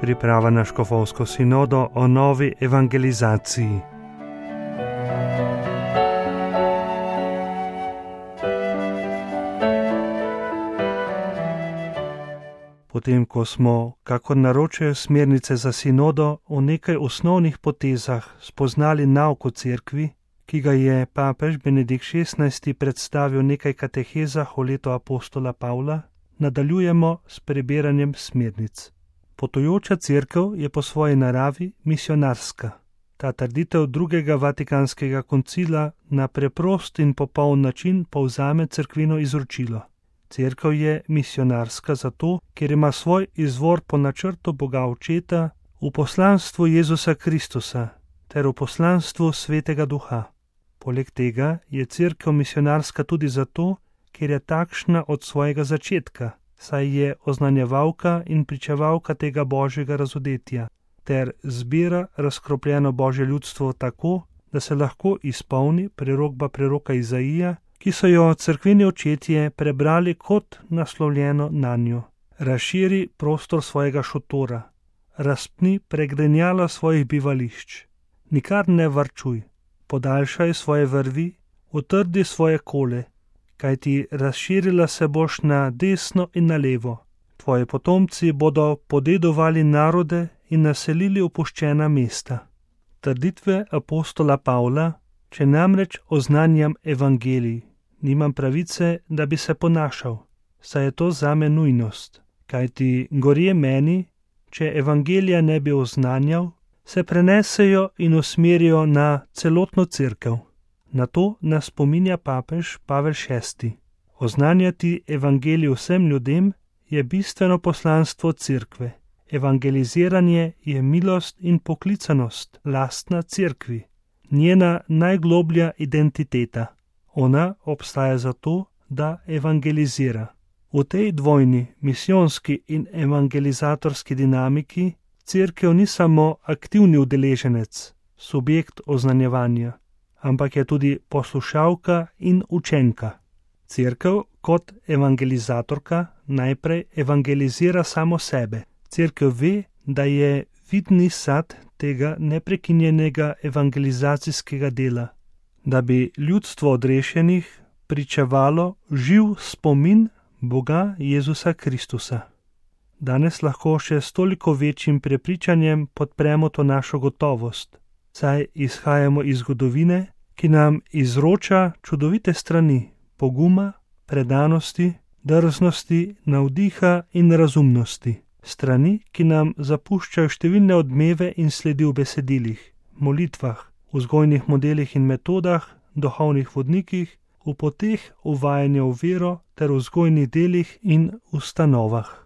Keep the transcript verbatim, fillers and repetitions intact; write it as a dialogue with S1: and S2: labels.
S1: Priprava na škofovsko sinodo o novi evangelizaciji. Potem, ko smo, kakor naročajo smernice za sinodo, v nekaj osnovnih potezah spoznali nauk o cerkvi, ki ga je papež Benedikt šestnajsti predstavil v nekaj katehezah o letu apostola Pavla, nadaljujemo s preberanjem smernic. Potujoča cerkev je po svoji naravi misionarska. Ta trditev drugega vatikanskega koncila na preprost in popoln način povzame cerkvino izročilo. Cerkev je misionarska zato, ker ima svoj izvor po načrtu Boga Očeta v poslanstvu Jezusa Kristusa ter v poslanstvu Svetega Duha. Poleg tega je cerkev misionarska tudi zato, ker je takšna od svojega začetka, saj je oznanjevalka in pričevalka tega božjega razodetja, ter zbira razkropljeno božje ljudstvo tako, da se lahko izpolni prerokba preroka Izaija, ki so jo cerkveni očetje prebrali kot naslovljeno nanjo. Razširi prostor svojega šotora, razpni pregrenjala svojih bivališč, nikar ne varčuj, podaljšaj svoje vrvi, utrdi svoje kole, kajti razširila se boš na desno in na levo. Tvoji potomci bodo podedovali narode in naselili opuščena mesta. Trditve apostola Pavla, če namreč oznanjam evangelij, nimam pravice, da bi se ponašal, saj je to zame nujnost, kajti gorje meni, če evangelija ne bi oznanjal, se prenesejo in usmerijo na celotno cerkev. Na to nas spominja papež Pavel šesti. Oznanjati evangelij vsem ljudem je bistveno poslanstvo cerkve. Evangeliziranje je milost in poklicanost, lastna cerkvi, njena najgloblja identiteta. Ona obstaja zato, da evangelizira. V tej dvojni, misijonski in evangelizatorski dinamiki, cerkev ni samo aktivni udeleženec, subjekt oznanjevanja, ampak je tudi poslušalka in učenka. Cerkev kot evangelizatorka najprej evangelizira samo sebe. Cerkev ve, da je vidni sad tega neprekinjenega evangelizacijskega dela, da bi ljudstvo odrešenih pričevalo živ spomin Boga Jezusa Kristusa. Danes lahko še s toliko večjim prepričanjem podpremo to našo gotovost, saj izhajamo iz zgodovine, ki nam izroča čudovite strani poguma, predanosti, drznosti, navdiha in razumnosti. Strani, ki nam zapuščajo številne odmeve in sledi v besedilih, molitvah, vzgojnih modelih in metodah, duhovnih vodnikih, v poteh uvajanja v vero ter vzgojnih delih in ustanovah.